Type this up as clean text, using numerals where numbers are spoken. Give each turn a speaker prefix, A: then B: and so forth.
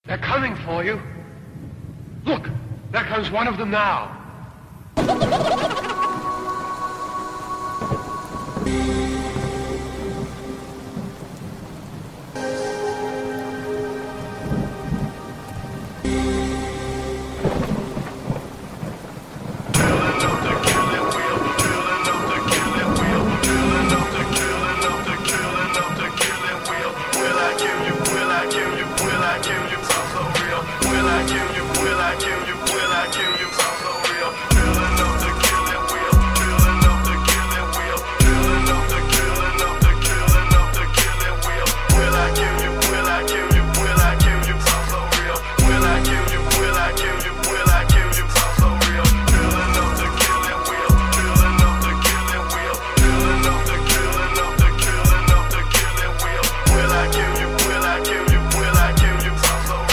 A: They're coming for you. Look, there comes one of them now.